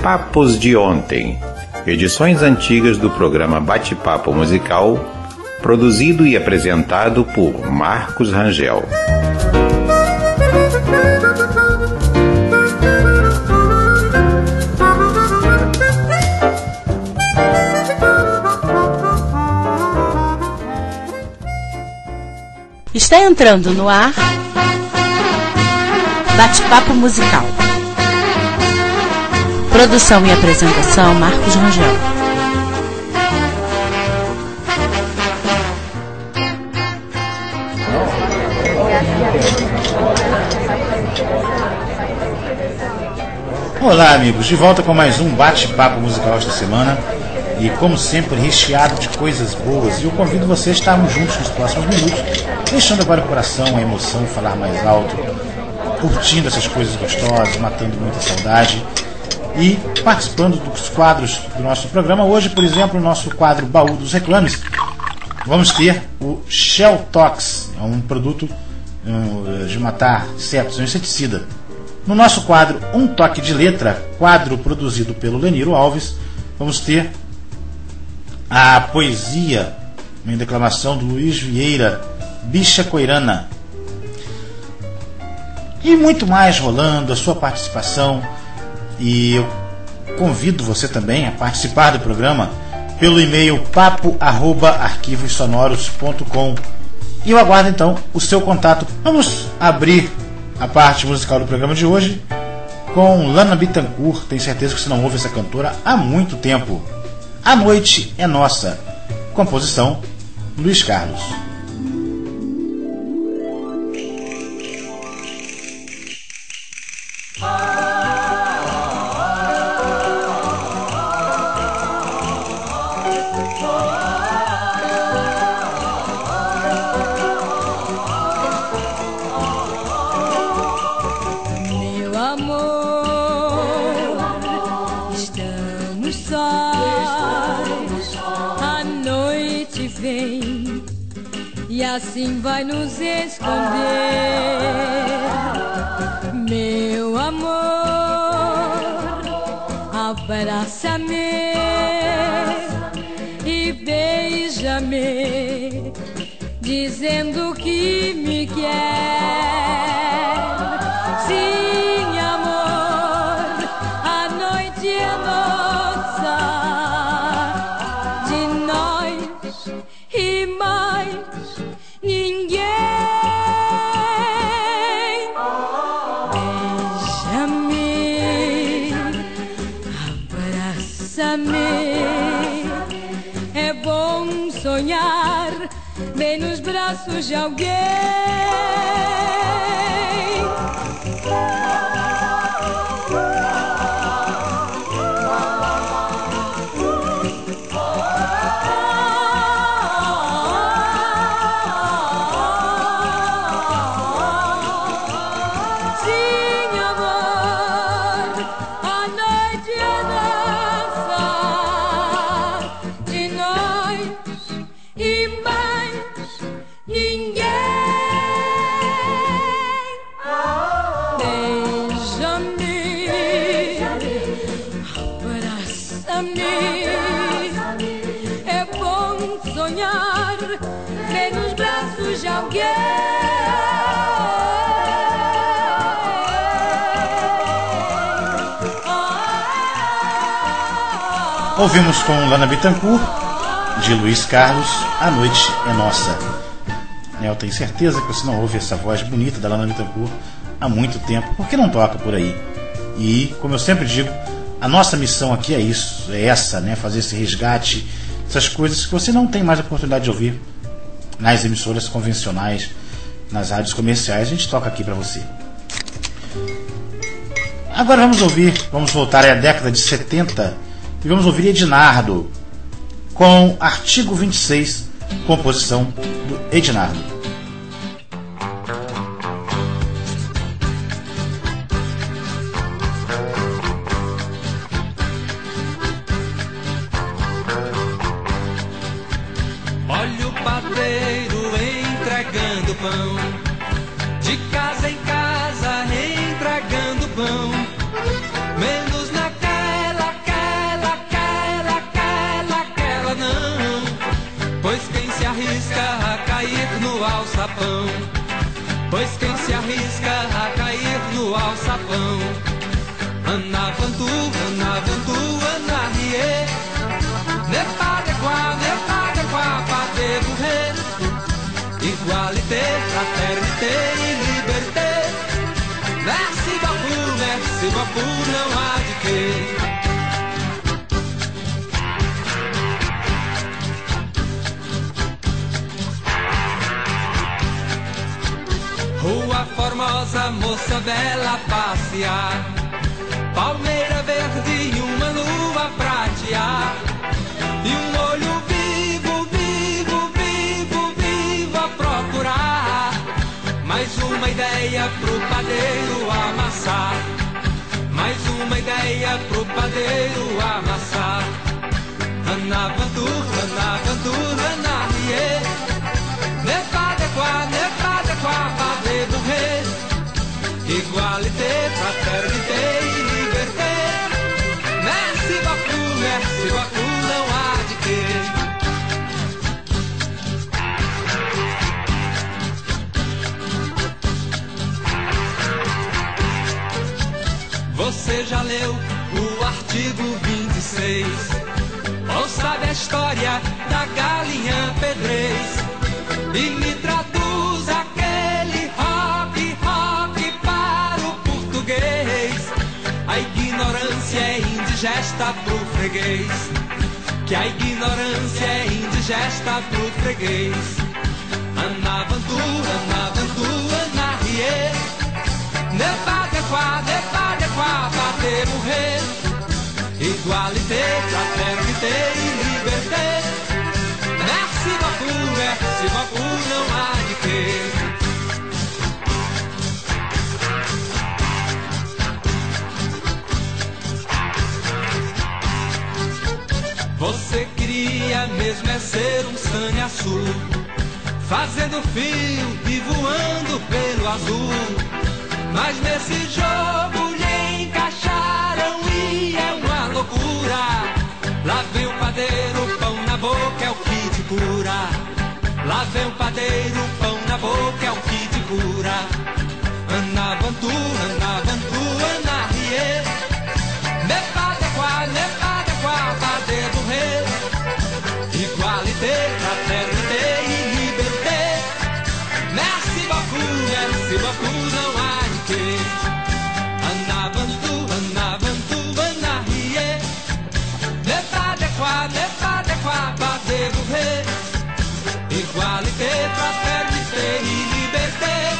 Papos de Ontem, edições antigas do programa Bate-Papo Musical, produzido e apresentado por Marcos Rangel. Está entrando no ar Bate-Papo Musical. Produção e apresentação Marcos Rangel. Olá, amigos, de volta com mais um Bate-Papo Musical esta semana. E como sempre, recheado de coisas boas. E eu convido vocês a estarmos juntos nos próximos minutos, deixando agora o coração, a emoção falar mais alto, curtindo essas coisas gostosas, matando muita saudade e participando dos quadros do nosso programa. Hoje, por exemplo, no nosso quadro Baú dos Reclames, vamos ter o Shell Tox, é um produto de matar insetos, um inseticida. No nosso quadro Um Toque de Letra, quadro produzido pelo Leniro Alves, vamos ter a poesia em declamação do Luiz Vieira, Bicha Coirana. E muito mais rolando, a sua participação. E eu convido você também a participar do programa pelo e-mail papo@arquivossonoros.com. E eu aguardo então o seu contato. Vamos abrir a parte musical do programa de hoje com Lana Bittencourt. Tenho certeza que você não ouve essa cantora há muito tempo. A Noite é Nossa. Composição Luiz Carlos. Assim vai nos esconder, meu amor, abraça-me e beija-me, dizendo que me quer. Sim, amor, a noite é nossa, de nós e mais ninguém. Beija-me, abraça-me. É bom sonhar bem nos braços de alguém. É bom sonhar bem nos braços de alguém. Ouvimos com Lana Bittencourt, de Luiz Carlos, A Noite é Nossa. Eu tenho certeza que você não ouve essa voz bonita da Lana Bittencourt há muito tempo, porque não toca por aí. E, como eu sempre digo, a nossa missão aqui é isso, é essa, né? Fazer esse resgate, essas coisas que você não tem mais a oportunidade de ouvir nas emissoras convencionais, nas rádios comerciais. A gente toca aqui para você. Agora vamos voltar à década de 70 e vamos ouvir Ednardo com Artigo 26, composição do Ednardo. Olha o padeiro entregando pão, de casa em casa entregando pão, menos naquela alçapão, pois quem se arrisca a cair no alçapão. Anavantu, anavantu, anarie, nepadequá, pate morrer. Igualité, fraternité e liberté. Merci beaucoup, não há de quê. Rua Formosa, moça bela passear, palmeira verde e uma lua pratear, e um olho vivo, vivo, vivo, vivo a procurar. Mais uma ideia pro padeiro amassar, mais uma ideia pro padeiro amassar. Anavantu, anavantu, anarie, nepadequá, pate morrer. Igualité, fraternité e liberté. Merci beaucoup, não há de quê. Você já leu o artigo 26? Ou sabe a história da galinha pedrez? E me traduz aquele rock para o português. A ignorância é indigesta pro freguês, que a ignorância é indigesta pro freguês. Anavantu, anavantu, anarie, nepadequá, pate morrer. Igualité, fraternité e liberté. Merci beaucoup, não há de quê. Você queria mesmo é ser um sanhaçu, fazendo fio e voando pelo azul. Mas nesse jogo lhe encaixaram e é uma loucura. Lá vem o padeiro, pão na boca é o que te cura. Lá vem o padeiro, pão na boca é o que te cura. Anavantu, anavantu, anarie, nepadequá, pate morrer. Igualité, fraternité e liberté. Merci beaucoup, não há de quê. Anavantu, anavantu, anarie, nepadequá, pate morrer. Igualité, fraternité e liberté.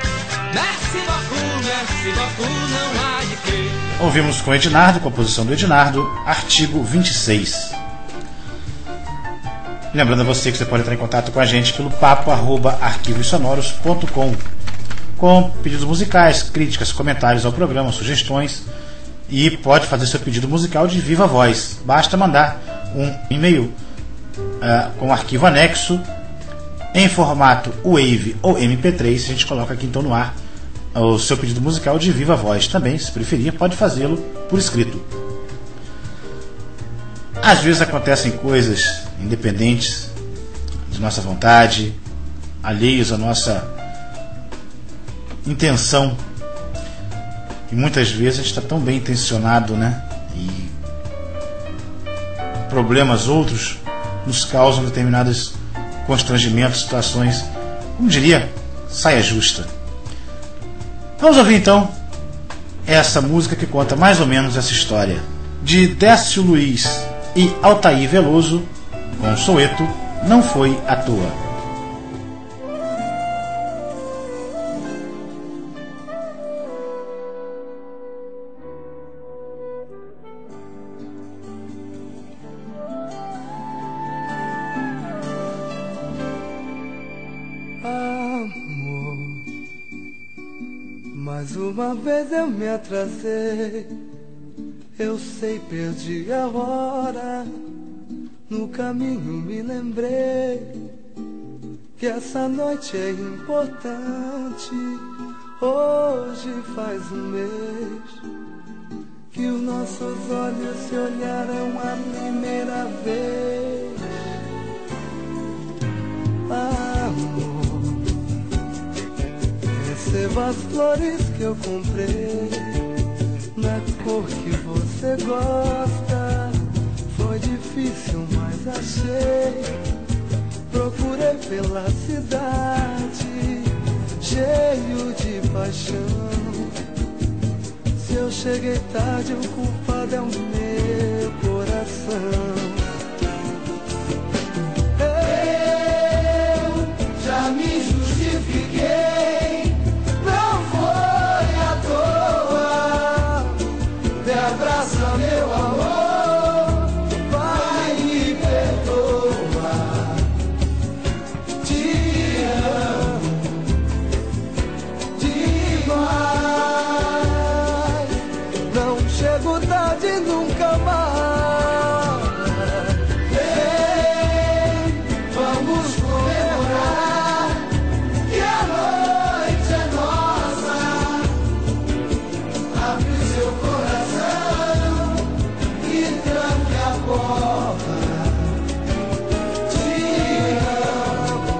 Merci beaucoup, não há de quê. Ouvimos com Ednardo, composição do Ednardo, artigo 26. Lembrando a você que você pode entrar em contato com a gente pelo papo@arquivossonoros.com, com pedidos musicais, críticas, comentários ao programa, sugestões, e pode fazer seu pedido musical de viva voz. Basta mandar um e-mail com arquivo anexo em formato WAV ou MP3. A gente coloca aqui então no ar o seu pedido musical de viva voz. Também, se preferir, pode fazê-lo por escrito. Às vezes acontecem coisas independentes de nossa vontade, alheios à nossa intenção, e muitas vezes a gente está tão bem intencionado, né? E problemas outros nos causam determinados constrangimentos, situações, como diria, saia justa. Vamos ouvir então essa música que conta mais ou menos essa história, de Décio Luiz e Altair Veloso, com Soweto, Não Foi à Toa. Mais uma vez eu me atrasei, eu sei, perdi a hora. No caminho me lembrei que essa noite é importante. Hoje faz um mês que os nossos olhos se olharam a primeira vez. Amor, Receba as flores que eu comprei na cor que você gosta. Foi difícil, mas achei. Procurei pela cidade, cheio de paixão. Se eu cheguei tarde, o culpado é o meu coração. Eu já me justifiquei, não foi à toa. Me abraça, meu amor, vai me perdoa. Te amo demais, não chego tarde nunca mais. Vem, vamos comemorar que a noite é nossa. Abre o seu coração e tranque a porta. Te amo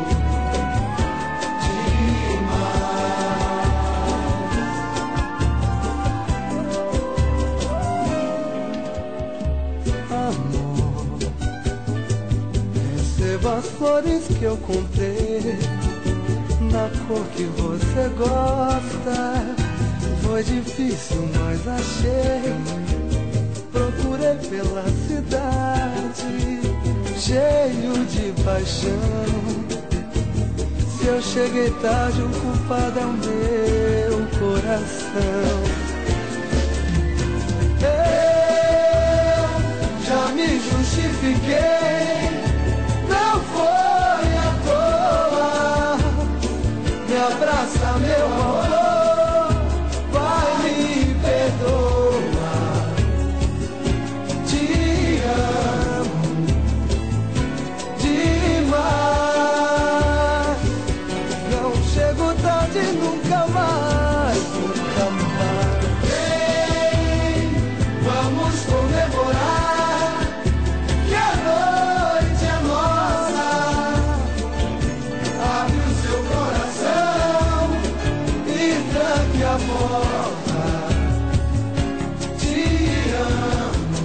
demais. Amor, receba as flores que eu comprei na cor que você gosta. Foi difícil, mas achei. Procurei pela cidade, cheio de paixão. Se eu cheguei tarde, o culpado é o meu coração. Eu já me justifiquei, não foi à toa. Me abraça, meu amor, vai me perdoa. Te amo demais, não chego tarde nunca mais, nunca mais. Vem, vamos comemorar que a noite é nossa. Abre o seu coração e tranque a porta. Te amo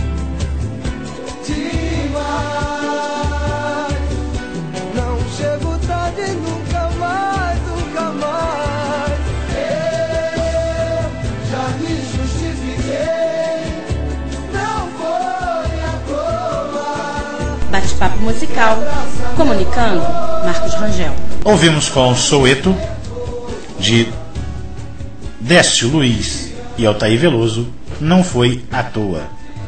demais, não chego tarde nunca mais, nunca mais. Eu já me justifiquei, não foi à toa. Bate-papo musical. Comunicando, Marcos Rangel. Ouvimos com Soweto, de Décio Luiz e Altair Veloso, Não Foi à Toa.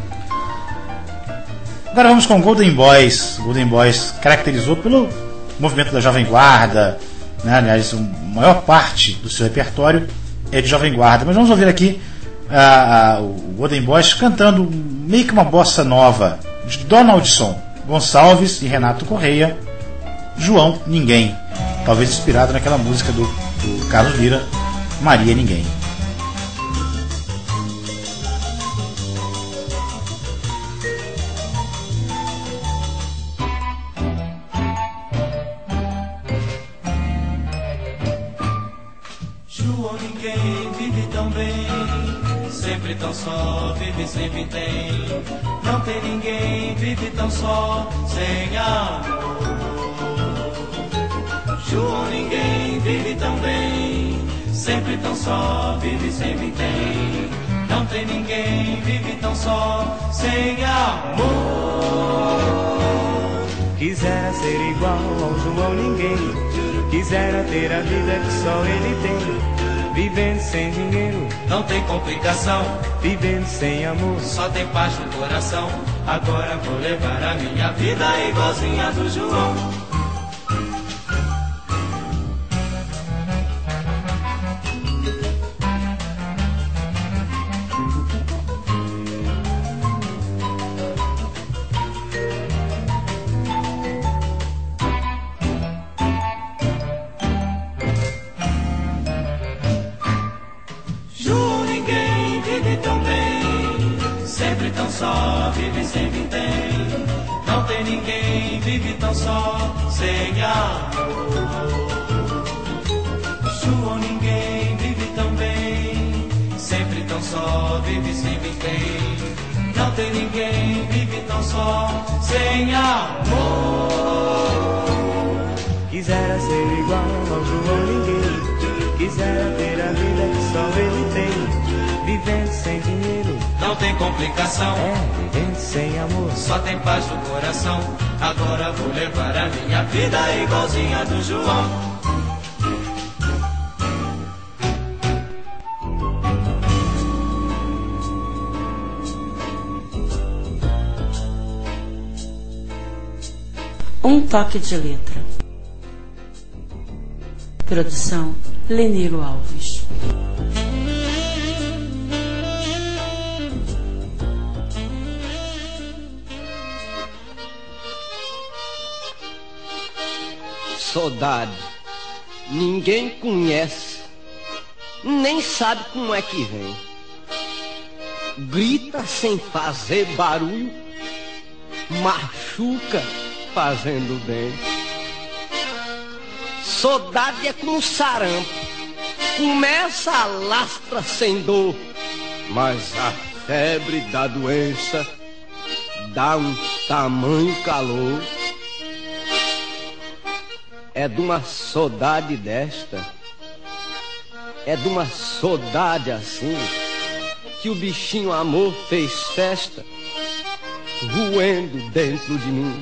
Agora vamos com Golden Boys. Golden Boys caracterizou pelo movimento da Jovem Guarda, né? Aliás, a maior parte do seu repertório é de Jovem Guarda. Mas vamos ouvir aqui o Golden Boys cantando meio que uma bossa nova de Donaldson Gonçalves e Renato Correia, João Ninguém, talvez inspirado naquela música do Carlos Lira, Maria Ninguém. João Ninguém vive tão bem, sempre tão só, vive sempre tem. Não tem ninguém, vive tão só, sem amor. João Ninguém vive tão bem, sempre tão só, vive sempre tem. Não tem ninguém, vive tão só, sem amor. Quisera ser igual ao João Ninguém, quisera ter a vida que só ele tem. Vivendo sem dinheiro, não tem complicação, vivendo sem amor, só tem paz no coração. Agora vou levar a minha vida igualzinha do João. Só vive sem vintém, não tem ninguém, vive tão só, sem amor. João Ninguém só, sem amor. Quisera ser igual ao João Ninguém, quisera ter a vida que só ele tem, vivendo sem dinheiro, não tem complicação, vivendo sem amor, só tem paz no coração. Agora vou levar a minha vida igualzinha a do João. Um toque de letra. Produção Leniro Alves. Saudade, ninguém conhece, nem sabe como é que vem. Grita sem fazer barulho, machuca fazendo bem. Saudade é como sarampo, começa a lastra sem dor, mas a febre da doença dá um tamanho calor. É de uma saudade desta, é de uma saudade assim, que o bichinho amor fez festa, roendo dentro de mim.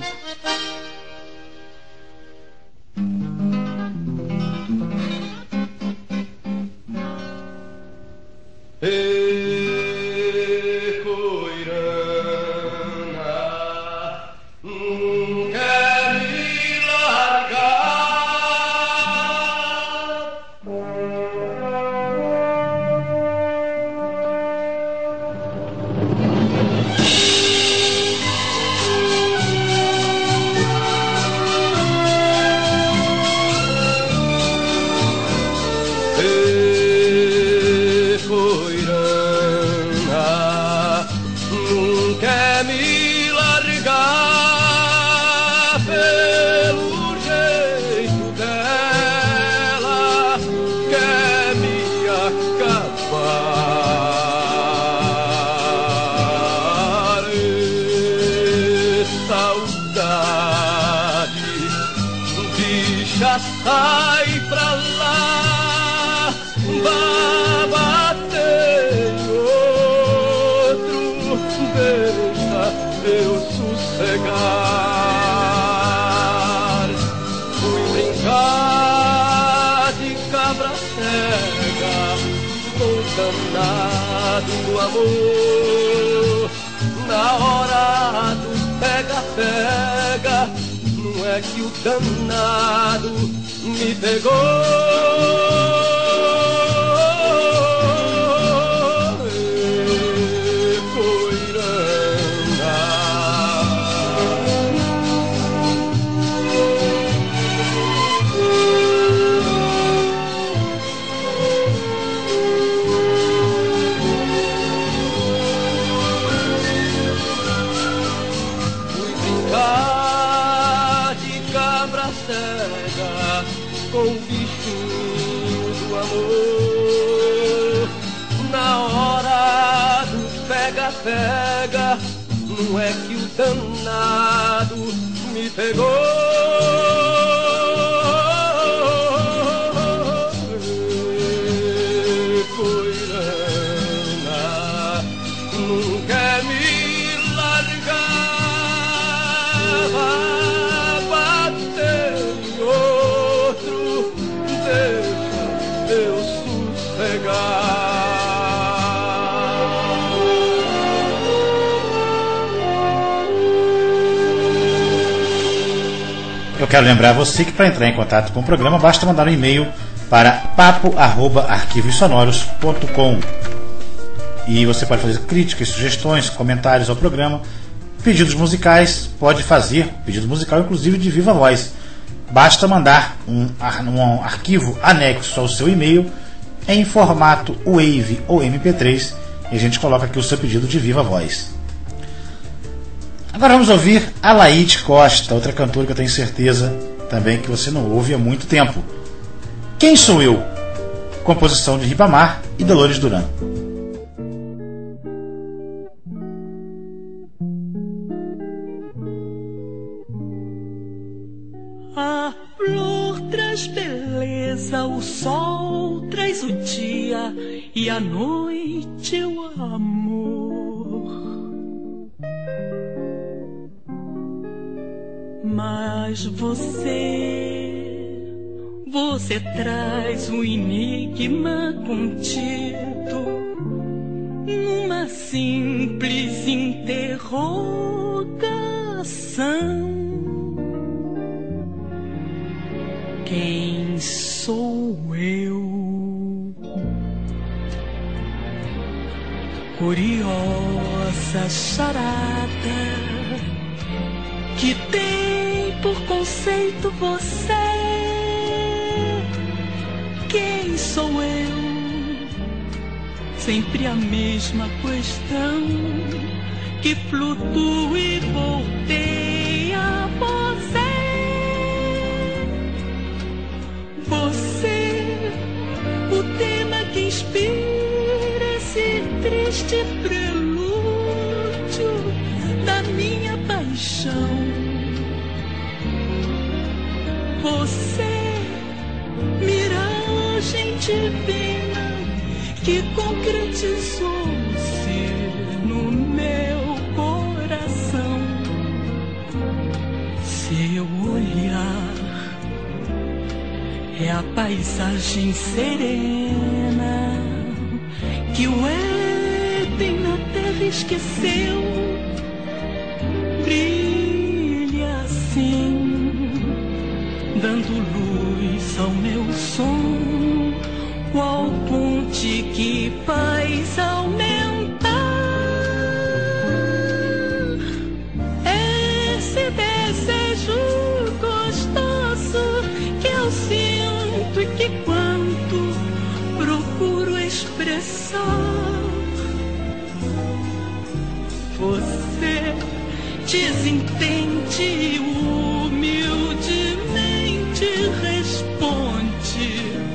Sai pra lá, vá bater outro, deixa eu sossegar. Fui brincar de cabra cega, com danado do amor. Na hora do pega-pega, não é que o danado me pegou. Com o bichinho do amor, na hora do pega-pega, não é que o danado me pegou. Poirana, não quer me largar, vai bater em outro, deixa eu sossegar. Eu quero lembrar você que para entrar em contato com o programa basta mandar um e-mail para papo@arquivossonoros.com e você pode fazer críticas, sugestões, comentários ao programa, pedidos musicais, pode fazer pedido musical inclusive de viva voz. Basta mandar um arquivo anexo ao seu e-mail em formato WAV ou MP3 e a gente coloca aqui o seu pedido de viva voz. Agora vamos ouvir a Laíde Costa, outra cantora que eu tenho certeza também que você não ouve há muito tempo. Quem Sou Eu? Composição de Ribamar e Dolores Duran. dia e à noite o amor. Mas você traz um enigma contido numa simples interrogação. Quem sou eu? Curiosa charada que tem por conceito você. Quem sou eu? Sempre a mesma questão que flutua e volteia a você. Você, o tema que inspira esse triste prelúdio da minha paixão. Você, miragem divina que concretizou-se no meu coração. Seu olhar é a paisagem serena que o Éden na terra esqueceu. Brilha assim, dando luz ao meu som, qual ponte que faz aumentar esse desejo gostoso que eu sinto e que quanto procuro expressar. Você desentende e humildemente responde: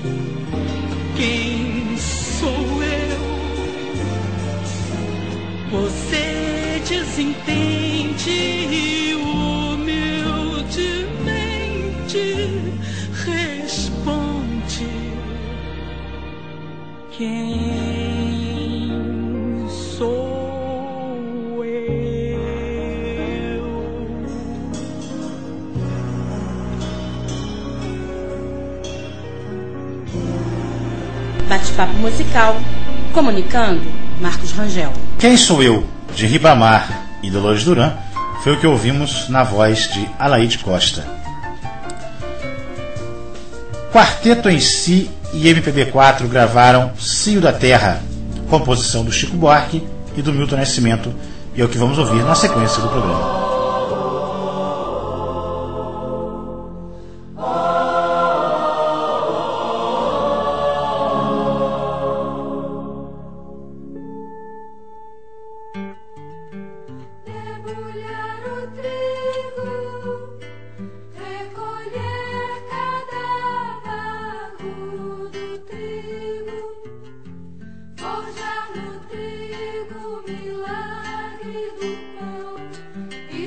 quem sou eu? Você desentende e humildemente responde: quem sou eu? Bate-papo musical, comunicando, Marcos Rangel. Quem Sou Eu, de Ribamar e Dolores Duran, foi o que ouvimos na voz de Alaide Costa. Quarteto em Si e MPB4 gravaram Cio da Terra, composição do Chico Buarque e do Milton Nascimento, e é o que vamos ouvir na sequência do programa. Forjar no trigo milagre do pão.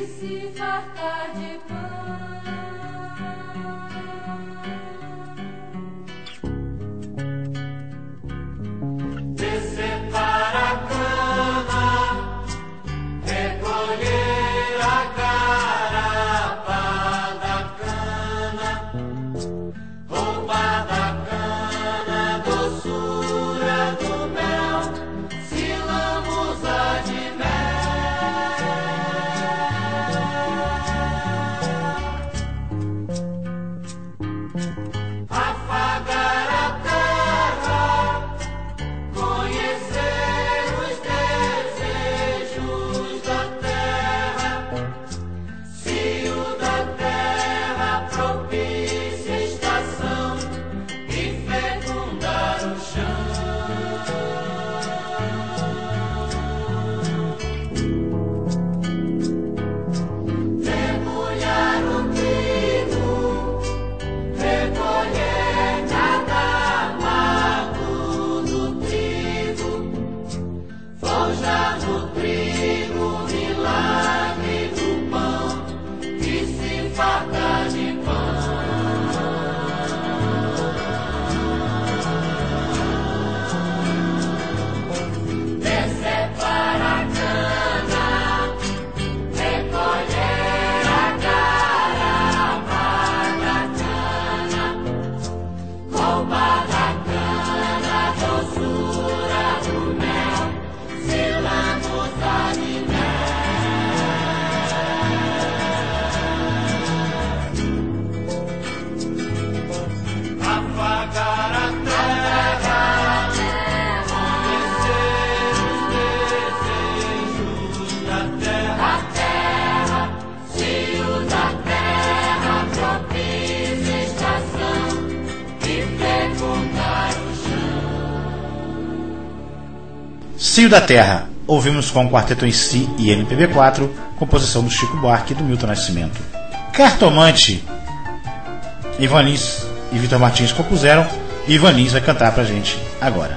Seio da Terra, ouvimos com o quarteto em si e MPB4, composição do Chico Buarque e do Milton Nascimento. Cartomante, Ivan Lins e Vitor Martins compuseram, e Ivan Lins vai cantar pra gente agora.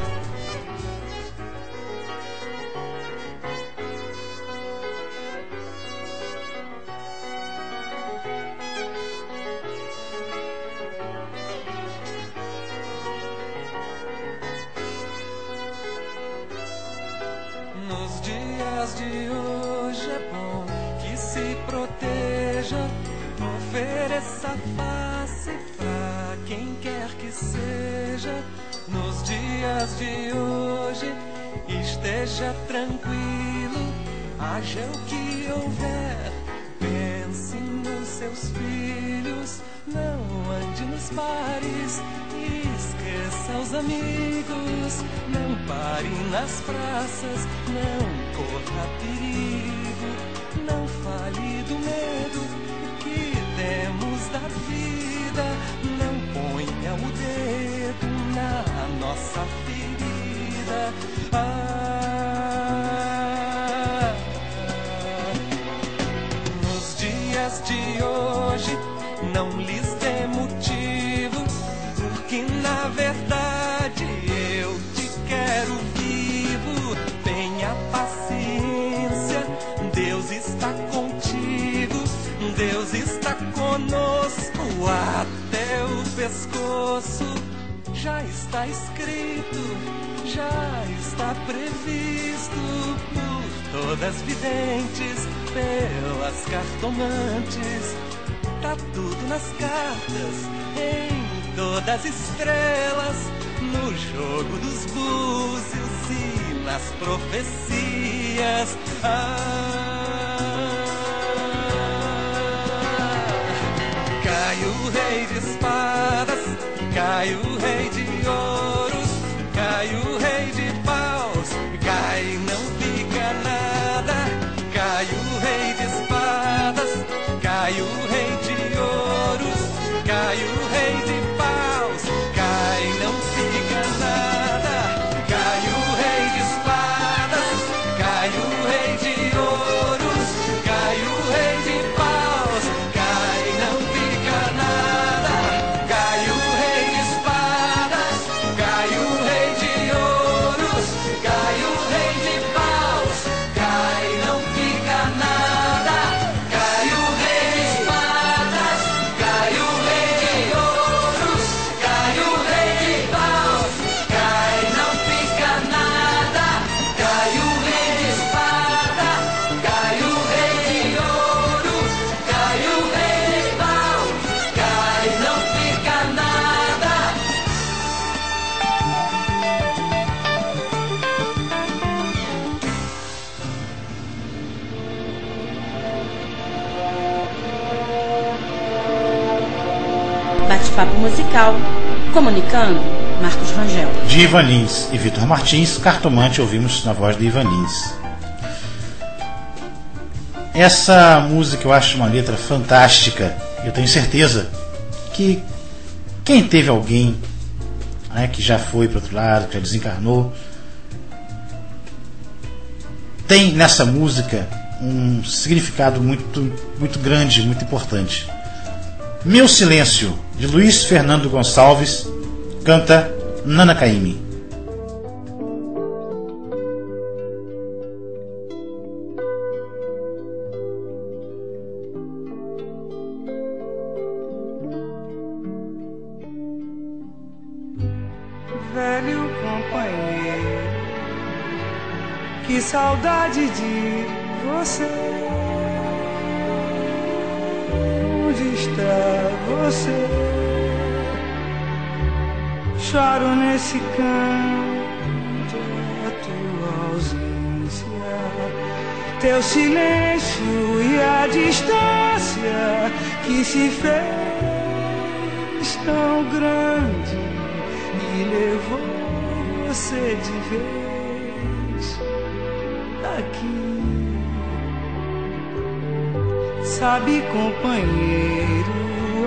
Nos dias de hoje é bom que se proteja, ofereça face pra quem quer que seja. Nos dias de hoje esteja tranquilo, haja o que houver, pense nos seus filhos, não ande nos bares, esqueça os amigos, não pare nas praças, não corra perigo, não fale do medo que temos da vida, não ponha o dedo na nossa ferida. Nos dias de hoje não lhes dê motivo, porque na verdade eu te quero vivo. Tenha paciência, Deus está contigo, Deus está conosco até o pescoço. Já está escrito, já está previsto por todas videntes, pelas cartomantes. Tá tudo nas cartas, em todas as estrelas, no jogo dos búzios e nas profecias. Cai o rei de espadas, cai o rei de ouros, cai o rei de paus, cai, não fica nada. Cai o rei de espadas, cai o rei de ouros, cai o rei de paus, cai, não fica nada. Cai o rei de espadas, cai o rei de ouros, cai o rei de paus, cai, não fica nada. Cai o rei de espadas, cai o rei de ouros, cai o rei de paus, cai, não fica nada. Cai o rei de espadas, cai o rei de ouros, cai o rei de paus, cai, não fica nada. Cai o rei de espadas, cai o rei de ouros, cai o rei de paus, cai, não fica nada. Bate-papo musical, comunicando, Marcos Rangel. De Ivan Lins e Vitor Martins, Cartomante, ouvimos na voz de Ivan Lins. Essa música eu acho uma letra fantástica. Eu tenho certeza que quem teve alguém, né, que já foi para outro lado, que já desencarnou, tem nessa música um significado muito grande, muito importante. Meu Silêncio, de Luiz Fernando Gonçalves, canta Nana Caymmi. Velho companheiro, que saudade de você. Onde está você? Choro nesse canto a tua ausência, teu silêncio e a distância que se fez tão grande e levou você de vez aqui. Sabe, companheiro,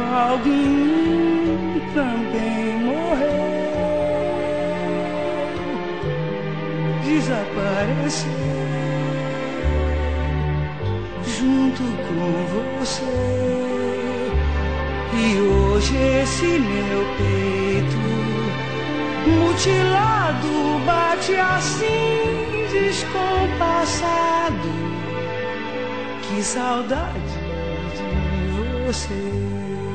alguém também morreu de desaparecer junto com você. E hoje esse meu peito mutilado bate assim descompassado. Que saudade de você.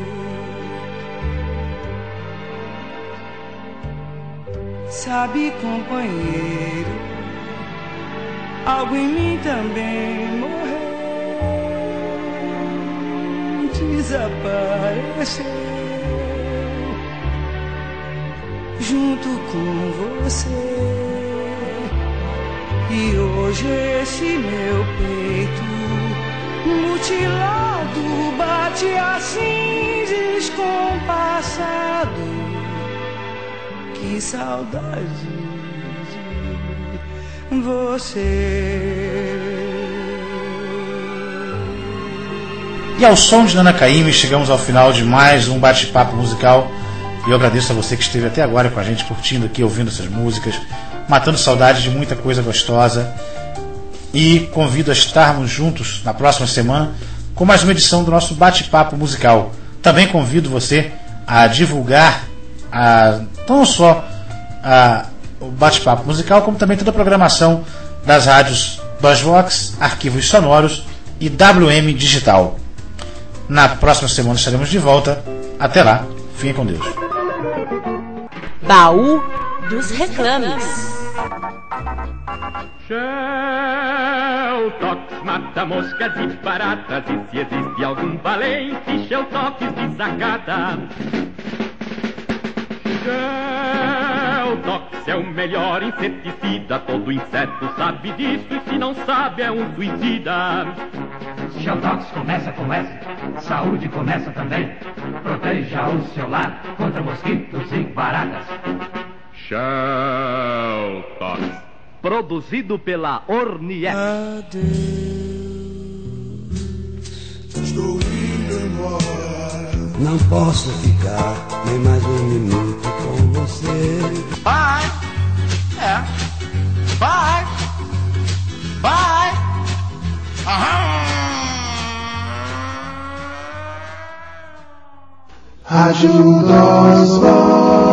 Sabe, companheiro, algo em mim também morreu, desapareceu junto com você. E hoje esse meu peito mutilado bate assim descompassado. Que saudade de você. E ao som de Nana Caymmi chegamos ao final de mais um bate-papo musical. E eu agradeço a você que esteve até agora com a gente, curtindo aqui, ouvindo essas músicas, matando saudade de muita coisa gostosa. E convido a estarmos juntos na próxima semana com mais uma edição do nosso bate-papo musical. Também convido você a divulgar não só o bate-papo musical, como também toda a programação das rádios DOSVox, Arquivos Sonoros e WM Digital. Na próxima semana estaremos de volta. Até lá, fiquem com Deus. Baú dos Reclames. Shell Tox mata moscas e baratas, e se existe algum valente, Shell Tox desacata. Shell Tox é o melhor inseticida, todo inseto sabe disso, e se não sabe é um suicida. Shell Tox começa com S, saúde começa também. Proteja o seu lar contra mosquitos e baratas. Shell Tox, produzido pela Ornier. Adeus, estou indo embora. Não posso ficar nem mais um minuto com você. Bye, bye, bye. Rádio DOSVox.